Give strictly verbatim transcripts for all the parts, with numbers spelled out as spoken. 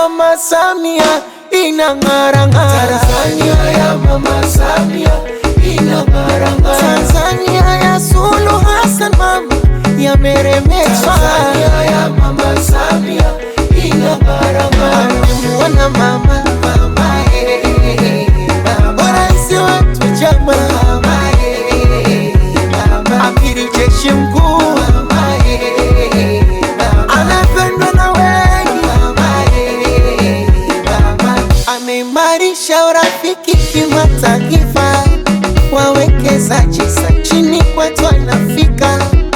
Mama Samia inang'ara ng'ara. Tanzania ya Mama Samia inang'ara ng'ara. Tanzania ya Suluhu Hassan mama yameremeshwa. Tanzania ya Mama Samia inang'ara ng'ara. Amemuona mama Mama eh, mama rais wetu chama, mama eh, mama amiri jeshi mkuu, mama eh, mama anapendwa na wengi, mama eh, mama ameimarisha urafiki kimataifa, wawekezaji sa chini kwetu anafika,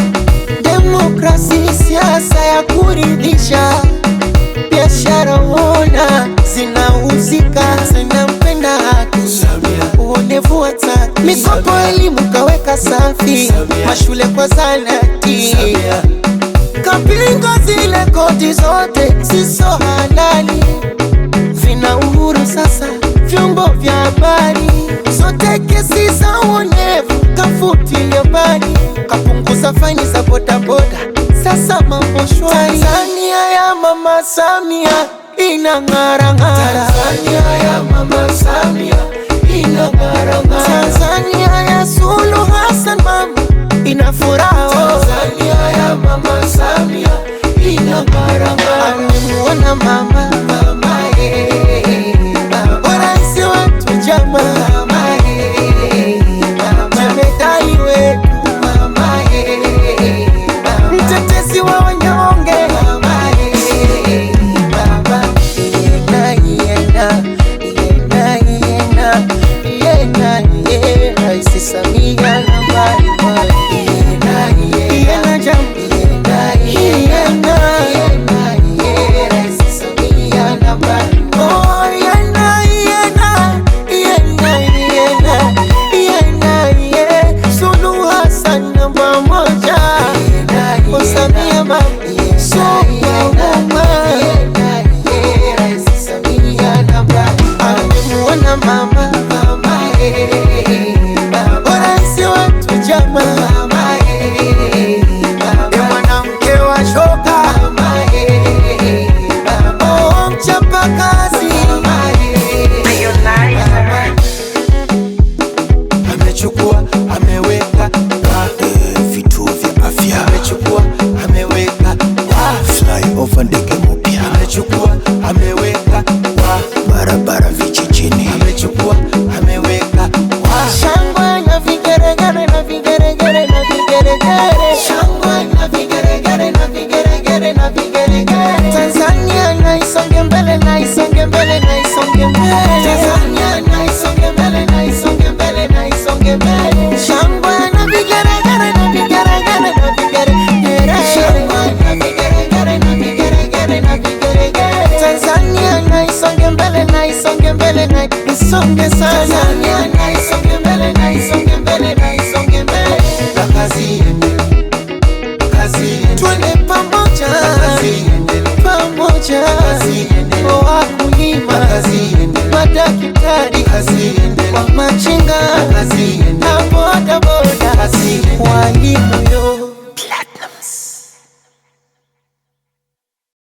demokrasi siasa ya kuridhisha, biashara uona zinauzika, zinampenda haki, uonevu wa taki, mikopo elimu kaweka safi, mashule kwa zanati, kapinga zile kodi zote siso halali, vina uhuru sasa vyombo vya habari, zote kesi za uonevu kafutilia mbali, kapunguza faini za bodaboda, sasa mambo shwari. Tanzania ya Mama Samia inang'ara ng'ara. Tanzania ya Mama Samia inang'ara ng'ara. Tanzania ya Suluhu Hassan mama ina furaha. Tanzania ya Mama Samia inang'ara ng'ara. Amemuona mama Mama eh, mama rais wetu chama, mama eh, mama jemedari wetu, mama eh, mama mtetezi wa wanyonge, mama eh, mama yena yena yena yena yena yena rais Samia nambari moja, yena yena jam yena yena yena yena Rais Samia nambari oh yena yena yena yena yena yena Suluhu Hassan namba moja, oh Samia mama amemuona mama rais wetu chama, mwanamke wa shoka, oh mchapa kazi, amechukua ameweka kwa vituo vya afya, amechukua ameweka kwa flyover ndege mpya, amechukua ameweka kwa barabara vijijini, amechukua ameweka kwa shangwe na vigeregere na vigeregere na vigeregere, shangwe na vigeregere na vigeregere na vigeregere